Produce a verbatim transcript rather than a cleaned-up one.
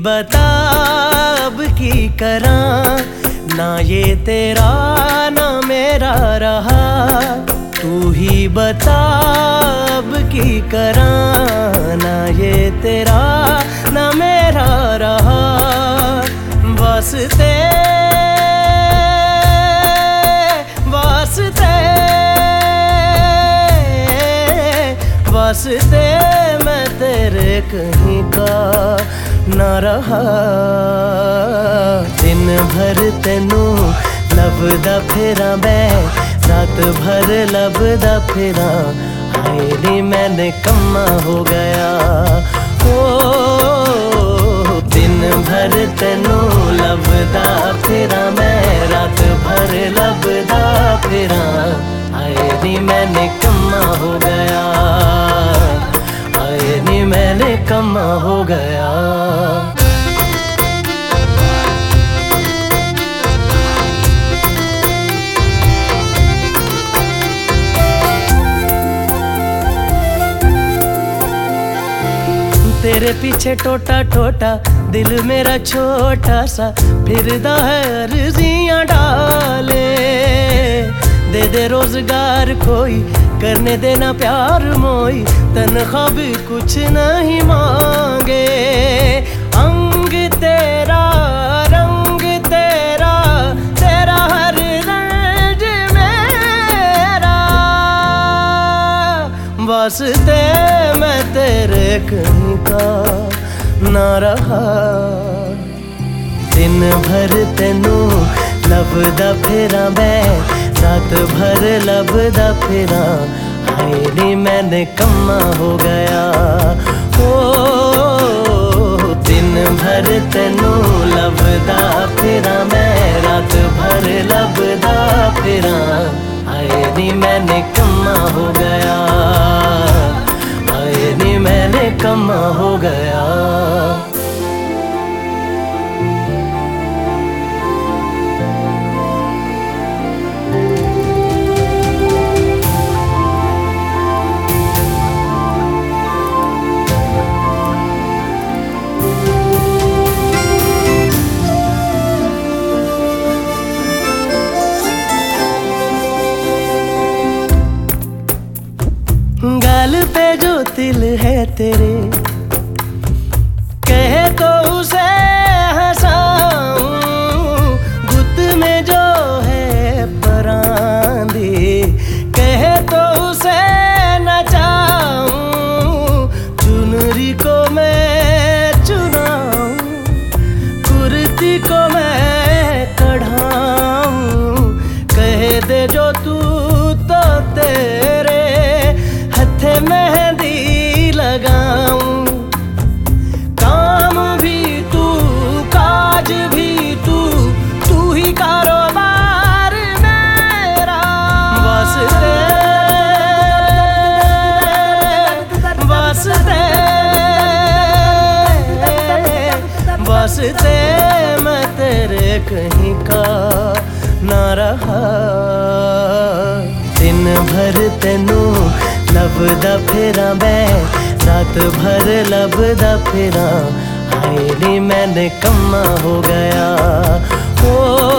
बता अब की करा, ना ये तेरा ना मेरा रहा। तू ही बता अब की करा, ना ये तेरा ना मेरा रहा। वास्ते वास्ते वास्ते मैं तेरे कहीं का ना रहा। दिन भर तेनू लभदा फिरा मैं, रात भर लभदा फिरा। हाय नी मैंने कम्मा हो गया। ओ दिन भर तेनू लभदा फिरा मैं, रात भर लभदा फिरा। हाय नी मैंने कम्मा हो गया, हाय नी मैंने कम्मा हो गया। तेरे पीछे टोटा टोटा दिल मेरा छोटा सा फिरदा है अर्जियां डाले। दे दे रोजगार कोई, करने देना प्यार मोई, तनख्वाह भी कुछ नहीं मांगे। अंग तेरा रंग तेरा, तेरा हर रंग मेरा। वास्ते मैं तेरे कहीं का ना रहा। दिन भर तेनू लभदा फिरा मैं, रात भर लभदा फिरा। हाय नी मैंने कम्मा हो गया। ओ दिन भर तेनू लभदा फिरा मैं, रात भर लभदा फिरा। हाय नी मैंने कम्मा हो गया, हाय नी मैंने कम्मा हो गया। गाल पे जो तिल है तेरे, कहे तो उसे हंसाऊं। गुत में जो है परांदी, कहे तो उसे नचाऊं। चुनरी को मैं चुनाऊं, कुर्ती को मैं कढ़ाऊं। कहे दे जो तू तो तेरे हथे मेहंदी लगाऊं। काम भी तू काज भी तू, तू ही कारोबार मेरा। वास्ते वास्ते वास्ते मैं तेरे कहीं का ना रहा। दिन भर तेनू लभदा फिरा मैं, रात भर लभदा फिरा। हाय नी मैंने कम्मा हो गया। ओ